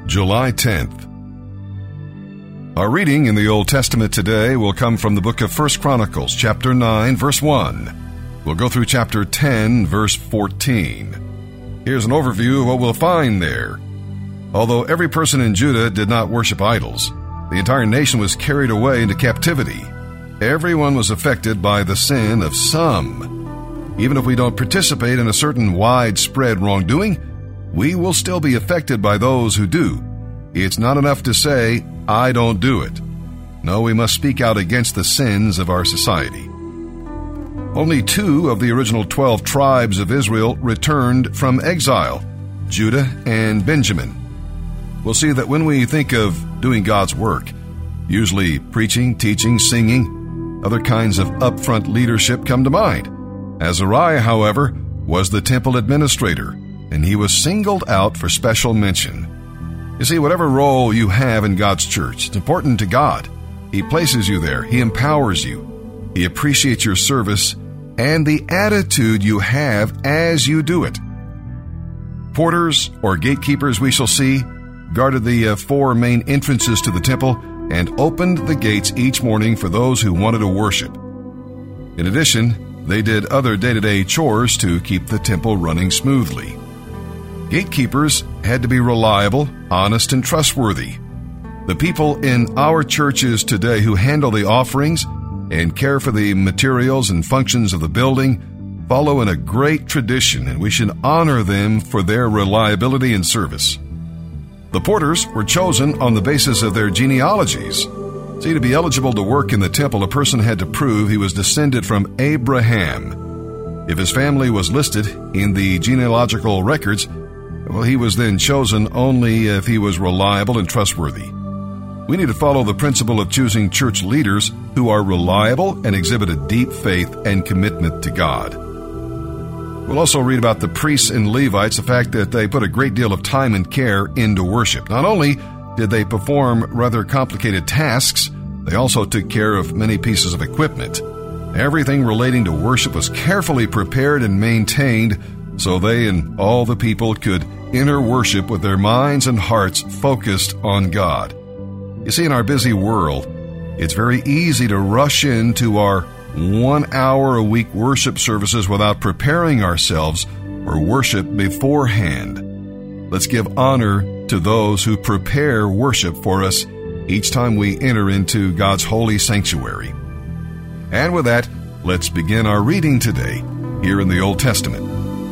July 10th. Our reading in the Old Testament today will come from the book of 1 Chronicles, chapter 9, verse 1. We'll go through chapter 10, verse 14. Here's an overview of what we'll find there. Although every person in Judah did not worship idols, the entire nation was carried away into captivity. Everyone was affected by the sin of some. Even if we don't participate in a certain widespread wrongdoing, we will still be affected by those who do. It's not enough to say, I don't do it. No, we must speak out against the sins of our society. Only 2 of the original 12 tribes of Israel returned from exile, Judah and Benjamin. We'll see that when we think of doing God's work, usually preaching, teaching, singing, other kinds of upfront leadership come to mind. Azariah, however, was the temple administrator, and he was singled out for special mention. You see, whatever role you have in God's church, it's important to God. He places you there. He empowers you. He appreciates your service and the attitude you have as you do it. Porters, or gatekeepers we shall see, guarded the 4 main entrances to the temple and opened the gates each morning for those who wanted to worship. In addition, they did other day-to-day chores to keep the temple running smoothly. Gatekeepers had to be reliable, honest, and trustworthy. The people in our churches today who handle the offerings and care for the materials and functions of the building follow in a great tradition, and we should honor them for their reliability and service. The porters were chosen on the basis of their genealogies. See, to be eligible to work in the temple, a person had to prove he was descended from Abraham. If his family was listed in the genealogical records, well, he was then chosen only if he was reliable and trustworthy. We need to follow the principle of choosing church leaders who are reliable and exhibit a deep faith and commitment to God. We'll also read about the priests and Levites, the fact that they put a great deal of time and care into worship. Not only did they perform rather complicated tasks, they also took care of many pieces of equipment. Everything relating to worship was carefully prepared and maintained so they and all the people could enter worship with their minds and hearts focused on God. You see, in our busy world, it's very easy to rush into our 1 hour a week worship services without preparing ourselves for worship beforehand. Let's give honor to those who prepare worship for us each time we enter into God's holy sanctuary. And with that, let's begin our reading today here in the Old Testament.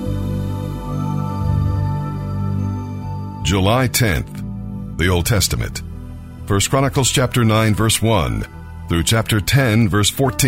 July 10th, the Old Testament. 1 Chronicles chapter 9, verse 1 through chapter 10, verse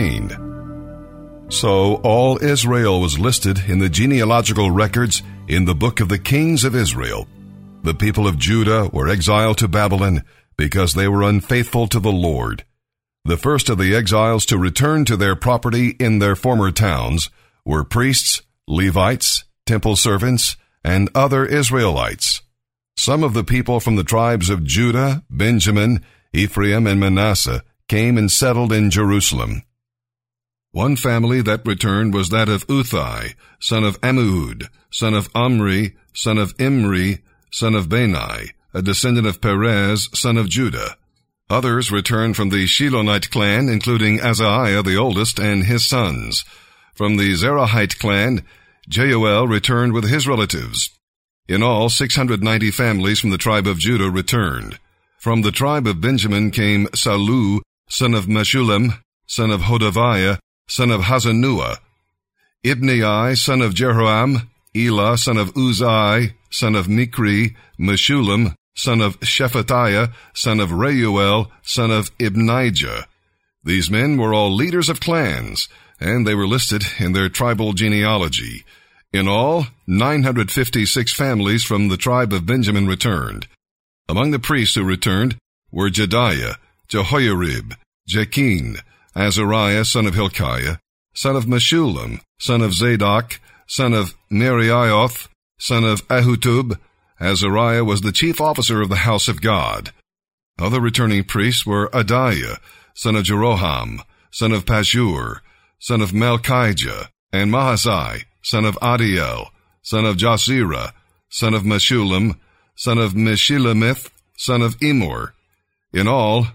14. So all Israel was listed in the genealogical records in the book of the kings of Israel. The people of Judah were exiled to Babylon because they were unfaithful to the Lord. The first of the exiles to return to their property in their former towns were priests, Levites, temple servants, and other Israelites. Some of the people from the tribes of Judah, Benjamin, Ephraim, and Manasseh came and settled in Jerusalem. One family that returned was that of Uthai, son of Ammihud, son of Omri, son of Imri, son of Bani, a descendant of Perez, son of Judah. Others returned from the Shilonite clan, including Azariah the oldest and his sons. From the Zerahite clan, Jeuel returned with his relatives. In all, 690 families from the tribe of Judah returned. From the tribe of Benjamin came Sallu, son of Meshullam, son of Hodaviah, son of Hazanuah, Ibnei, son of Jeroham, Elah, son of Uzai, son of Mikri, Meshullam, son of Shephatiah, son of Reuel, son of Ibnijah. These men were all leaders of clans, and they were listed in their tribal genealogy. In all, 956 families from the tribe of Benjamin returned. Among the priests who returned were Jedaiah, Jehoiarib, Jekin, Azariah, son of Hilkiah, son of Meshullam, son of Zadok, son of Merioth, son of Ahutub. Azariah was the chief officer of the house of God. Other returning priests were Adaiah, son of Jeroham, son of Pashur, son of Malchijah, and Mahazai, son of Adiel, son of Jasirah, son of Meshullam, son of Meshilemith, son of Emor. In all,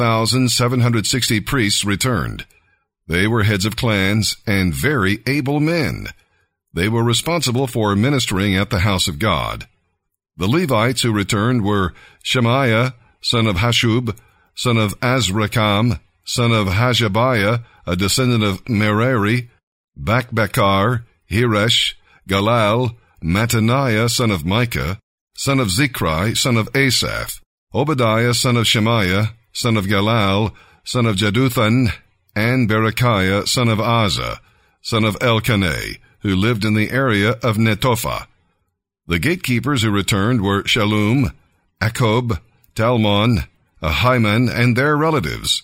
1,760 priests returned. They were heads of clans and very able men. They were responsible for ministering at the house of God. The Levites who returned were Shemaiah, son of Hashub, son of Azrikam, son of Hashabiah, a descendant of Merari, Bakbakar, Hiresh, Galal, Mattaniah, son of Micah, son of Zichri, son of Asaph, Obadiah, son of Shemaiah, son of Galal, son of Jeduthun, and Berechiah, son of Azza, son of Elkanah, who lived in the area of Netophah. The gatekeepers who returned were Shallum, Akkob, Talmon, Ahiman, and their relatives.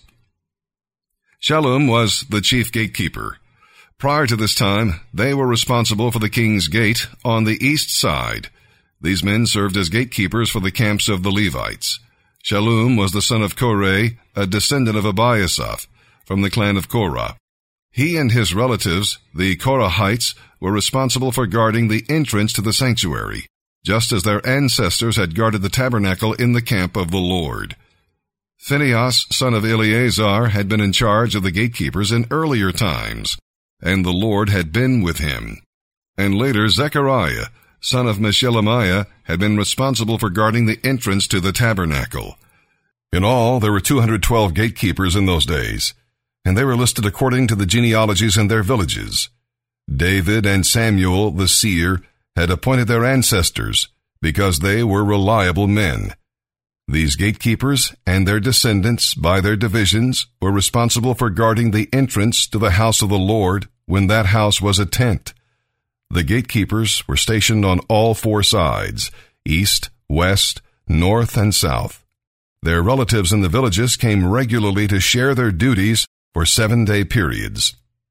Shallum was the chief gatekeeper. Prior to this time, they were responsible for the king's gate on the east side. These men served as gatekeepers for the camps of the Levites. Shallum was the son of Korah, a descendant of Abiasaph, from the clan of Korah. He and his relatives, the Korahites, were responsible for guarding the entrance to the sanctuary, just as their ancestors had guarded the tabernacle in the camp of the Lord. Phinehas, son of Eleazar, had been in charge of the gatekeepers in earlier times, and the Lord had been with him. And later Zechariah, son of Meshelemiah, had been responsible for guarding the entrance to the tabernacle. In all, there were 212 gatekeepers in those days, and they were listed according to the genealogies in their villages. David and Samuel the seer had appointed their ancestors because they were reliable men. These gatekeepers and their descendants, by their divisions, were responsible for guarding the entrance to the house of the Lord when that house was a tent. The gatekeepers were stationed on all four sides, east, west, north, and south. Their relatives in the villages came regularly to share their duties for 7-day periods.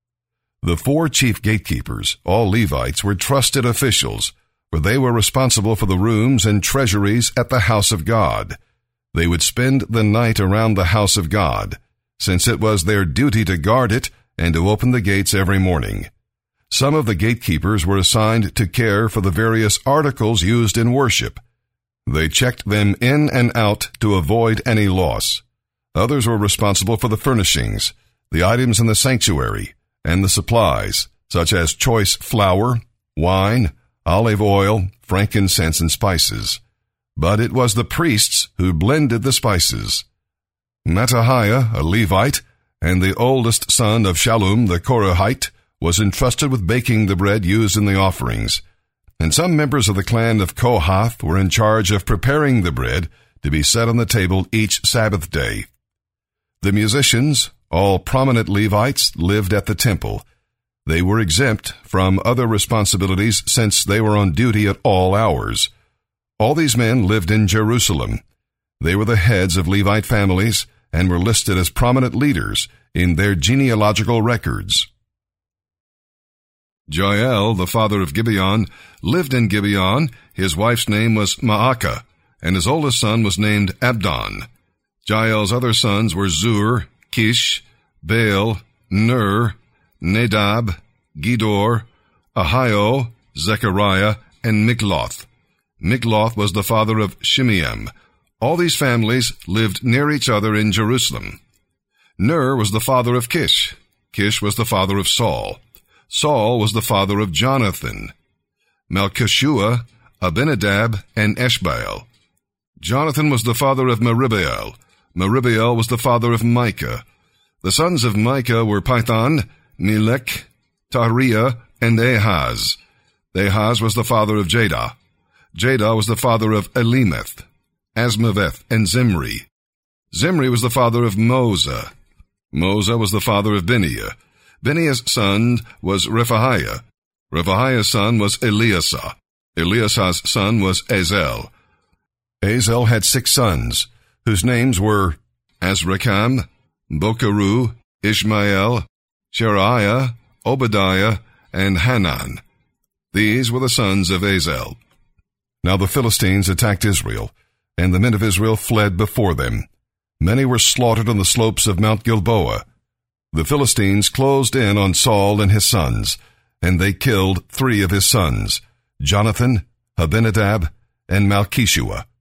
The four chief gatekeepers, all Levites, were trusted officials, for they were responsible for the rooms and treasuries at the house of God. They would spend the night around the house of God, since it was their duty to guard it and to open the gates every morning. Some of the gatekeepers were assigned to care for the various articles used in worship. They checked them in and out to avoid any loss. Others were responsible for the furnishings, the items in the sanctuary, and the supplies, such as choice flour, wine, olive oil, frankincense, and spices. But it was the priests who blended the spices. Mattaniah, a Levite, and the oldest son of Shallum the Korahite, was entrusted with baking the bread used in the offerings, and some members of the clan of Kohath were in charge of preparing the bread to be set on the table each Sabbath day. The musicians, all prominent Levites, lived at the temple. They were exempt from other responsibilities since they were on duty at all hours. All these men lived in Jerusalem. They were the heads of Levite families and were listed as prominent leaders in their genealogical records. Jael, the father of Gibeon, lived in Gibeon. His wife's name was Maacah, and his oldest son was named Abdon. Jael's other sons were Zur, Kish, Baal, Ner, Nadab, Gedor, Ahio, Zechariah, and Mikloth. Mikloth was the father of Shimeam. All these families lived near each other in Jerusalem. Ner was the father of Kish. Kish was the father of Saul. Saul was the father of Jonathan, Malchishua, Abinadab, and Eshbaal. Jonathan was the father of Meribaal. Meribaal was the father of Micah. The sons of Micah were Pithon, Melech, Tahriah, and Ahaz. Ahaz was the father of Jadah. Jadah was the father of Elimeth, Asmaveth, and Zimri. Zimri was the father of Moza. Moza was the father of Bineah. Bineah's son was Rephaiah. Rephaiah's son was Eleasah. Eleasah's son was Azel. Azel had 6 sons, whose names were Azrikam, Bokeru, Ishmael, Sheriah, Obadiah, and Hanan. These were the sons of Azel. Now the Philistines attacked Israel, and the men of Israel fled before them. Many were slaughtered on the slopes of Mount Gilboa. The Philistines closed in on Saul and his sons, and they killed 3 of his sons, Jonathan, Abinadab, and Malchishua.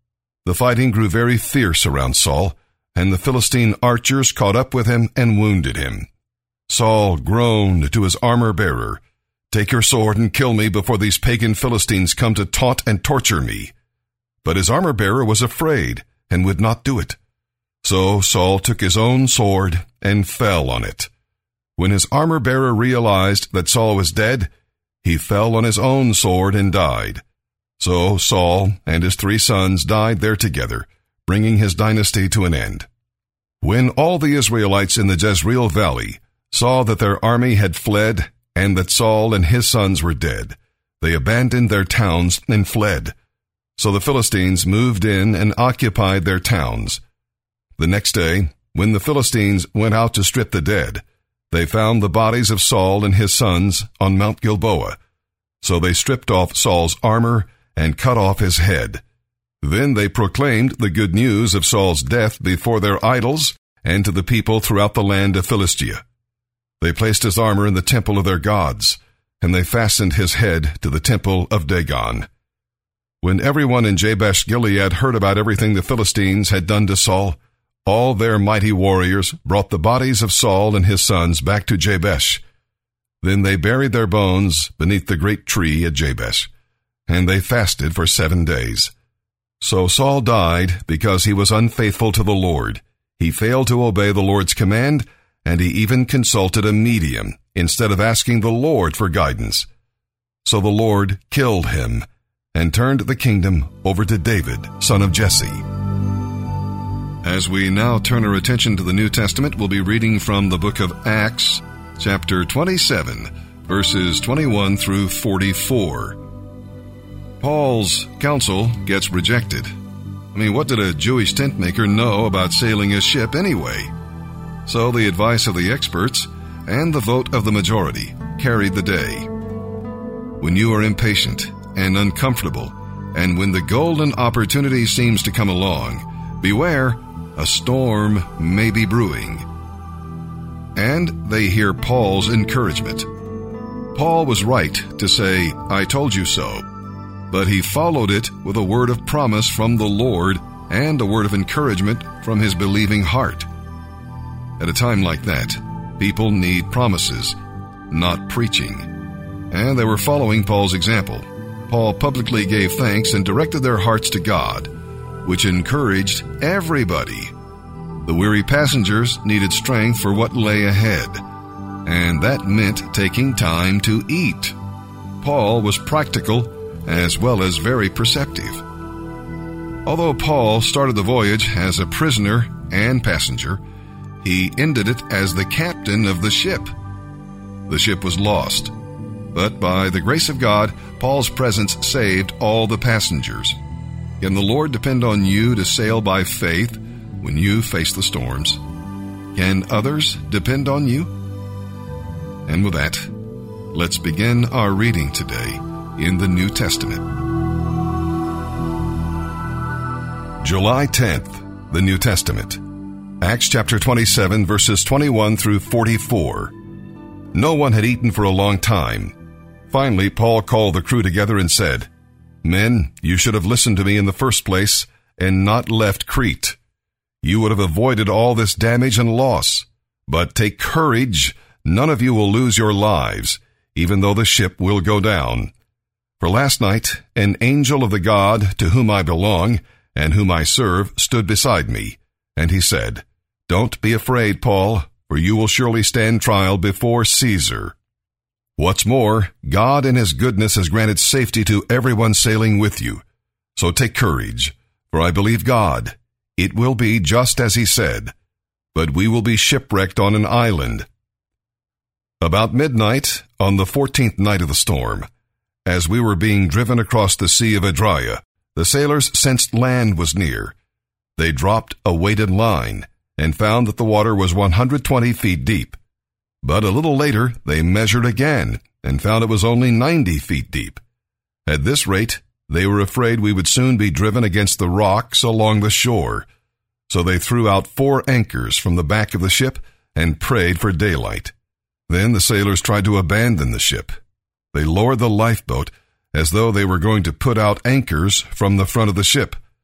The fighting grew very fierce around Saul, and the Philistine archers caught up with him and wounded him. Saul groaned to his armor-bearer, "Take your sword and kill me before these pagan Philistines come to taunt and torture me." But his armor-bearer was afraid and would not do it. So Saul took his own sword and fell on it. When his armor-bearer realized that Saul was dead, he fell on his own sword and died. So Saul and his 3 sons died there together, bringing his dynasty to an end. When all the Israelites in the Jezreel Valley saw that their army had fled and that Saul and his sons were dead, they abandoned their towns and fled. So the Philistines moved in and occupied their towns. The next day, when the Philistines went out to strip the dead, they found the bodies of Saul and his sons on Mount Gilboa. So they stripped off Saul's armor and cut off his head. Then they proclaimed the good news of Saul's death before their idols and to the people throughout the land of Philistia. They placed his armor in the temple of their gods, and they fastened his head to the temple of Dagon. When everyone in Jabesh Gilead heard about everything the Philistines had done to Saul, all their mighty warriors brought the bodies of Saul and his sons back to Jabesh. Then they buried their bones beneath the great tree at Jabesh, and they fasted for 7 days. So Saul died because he was unfaithful to the Lord. He failed to obey the Lord's command, and he even consulted a medium instead of asking the Lord for guidance. So the Lord killed him and turned the kingdom over to David, son of Jesse. As we now turn our attention to the New Testament, we'll be reading from the book of Acts, chapter 27, verses 21 through 44. Paul's counsel gets rejected. What did a Jewish tent maker know about sailing a ship anyway? So the advice of the experts and the vote of the majority carried the day. When you are impatient and uncomfortable, and when the golden opportunity seems to come along, beware, a storm may be brewing. And they hear Paul's encouragement. Paul was right to say, "I told you so," but he followed it with a word of promise from the Lord and a word of encouragement from his believing heart. At a time like that, people need promises, not preaching. And they were following Paul's example. Paul publicly gave thanks and directed their hearts to God, which encouraged everybody. The weary passengers needed strength for what lay ahead, and that meant taking time to eat. Paul was practical as well as very perceptive. Although Paul started the voyage as a prisoner and passenger, he ended it as the captain of the ship. The ship was lost, but by the grace of God, Paul's presence saved all the passengers. Can the Lord depend on you to sail by faith when you face the storms? Can others depend on you? And with that, let's begin our reading today in the New Testament. July 10th, the New Testament. Acts chapter 27, verses 21 through 44. No one had eaten for a long time. Finally, Paul called the crew together and said, "Men, you should have listened to me in the first place and not left Crete. You would have avoided all this damage and loss. But take courage, none of you will lose your lives, even though the ship will go down. For last night, an angel of the God to whom I belong and whom I serve stood beside me, and he said, 'Don't be afraid, Paul, for you will surely stand trial before Caesar. What's more, God in his goodness has granted safety to everyone sailing with you. So take courage, for I believe God. It will be just as he said, but we will be shipwrecked on an island.' About midnight, on the 14th night of the storm, as we were being driven across the Sea of Adria, the sailors sensed land was near. They dropped a weighted line and found that the water was 120 feet deep. But a little later, they measured again and found it was only 90 feet deep. At this rate, they were afraid we would soon be driven against the rocks along the shore. So they threw out 4 anchors from the back of the ship and prayed for daylight. Then the sailors tried to abandon the ship. They lowered the lifeboat as though they were going to put out anchors from the front of the ship.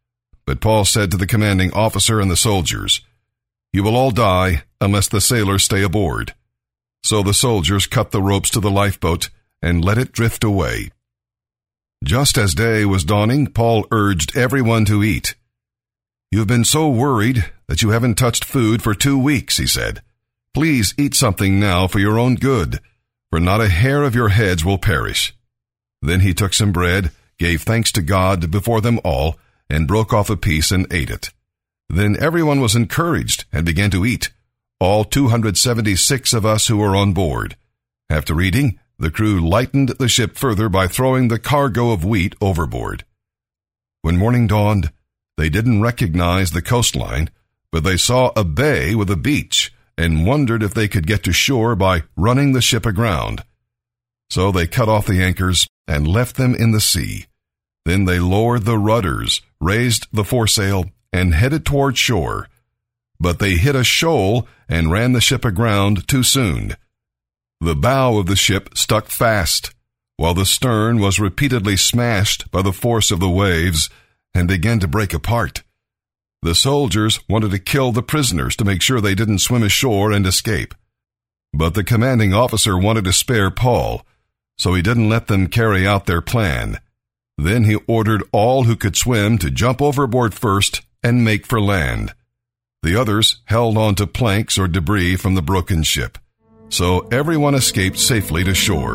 But Paul said to the commanding officer and the soldiers, "You will all die unless the sailors stay aboard." So the soldiers cut the ropes to the lifeboat and let it drift away. Just as day was dawning, Paul urged everyone to eat. "You've been so worried that you haven't touched food for 2 weeks," he said. "Please eat something now for your own good, for not a hair of your heads will perish." Then he took some bread, gave thanks to God before them all, and broke off a piece and ate it. Then everyone was encouraged and began to eat, all 276 of us who were on board. After eating, the crew lightened the ship further by throwing the cargo of wheat overboard. When morning dawned, they didn't recognize the coastline, but they saw a bay with a beach and wondered if they could get to shore by running the ship aground. So they cut off the anchors and left them in the sea. Then they lowered the rudders, raised the foresail, and headed toward shore. But they hit a shoal and ran the ship aground too soon. The bow of the ship stuck fast, while the stern was repeatedly smashed by the force of the waves and began to break apart. The soldiers wanted to kill the prisoners to make sure they didn't swim ashore and escape. But the commanding officer wanted to spare Paul, so he didn't let them carry out their plan. Then he ordered all who could swim to jump overboard first and make for land. The others held on to planks or debris from the broken ship. So everyone escaped safely to shore.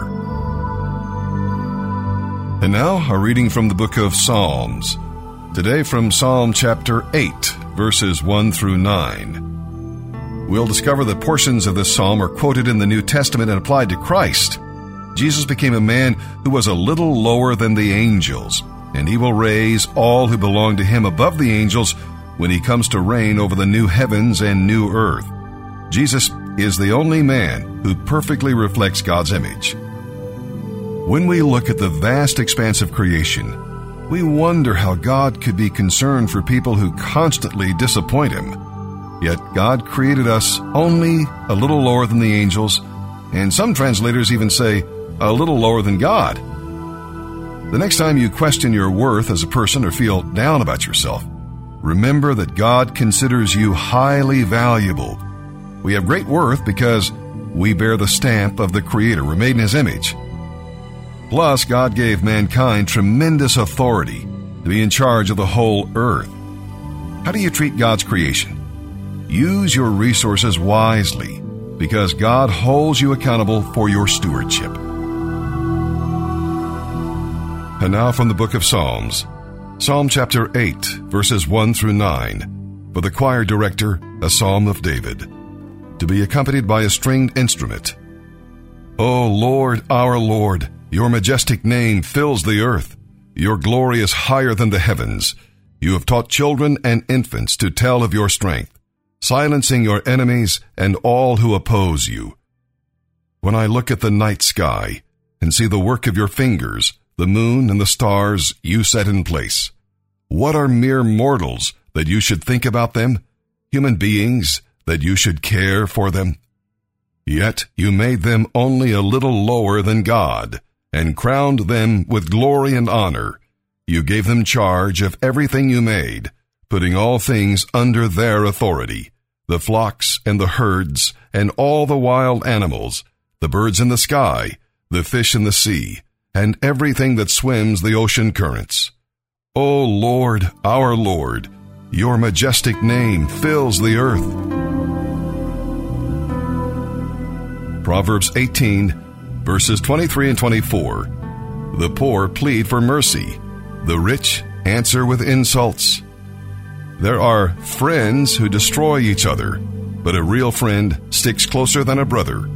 And now, a reading from the book of Psalms. Today from Psalm chapter 8, verses 1 through 9. We'll discover that portions of this psalm are quoted in the New Testament and applied to Christ. Jesus became a man who was a little lower than the angels, and he will raise all who belong to him above the angels when he comes to reign over the new heavens and new earth. Jesus is the only man who perfectly reflects God's image. When we look at the vast expanse of creation, we wonder how God could be concerned for people who constantly disappoint him. Yet God created us only a little lower than the angels, and some translators even say a little lower than God. The next time you question your worth as a person or feel down about yourself, remember that God considers you highly valuable. We have great worth because we bear the stamp of the Creator. We're made in His image. Plus, God gave mankind tremendous authority to be in charge of the whole earth. How do you treat God's creation? Use your resources wisely, because God holds you accountable for your stewardship. And now from the book of Psalms, Psalm chapter 8, verses 1 through 9, for the choir director, a psalm of David, to be accompanied by a stringed instrument. O Lord, our Lord, your majestic name fills the earth. Your glory is higher than the heavens. You have taught children and infants to tell of your strength, silencing your enemies and all who oppose you. When I look at the night sky and see the work of your fingers, the moon and the stars you set in place, what are mere mortals that you should think about them? Human beings that you should care for them? Yet you made them only a little lower than God, and crowned them with glory and honor. You gave them charge of everything you made, putting all things under their authority, the flocks and the herds and all the wild animals, the birds in the sky, the fish in the sea, and everything that swims the ocean currents. O Lord, our Lord, your majestic name fills the earth. Proverbs 18, verses 23 and 24. The poor plead for mercy. The rich answer with insults. There are friends who destroy each other, but a real friend sticks closer than a brother.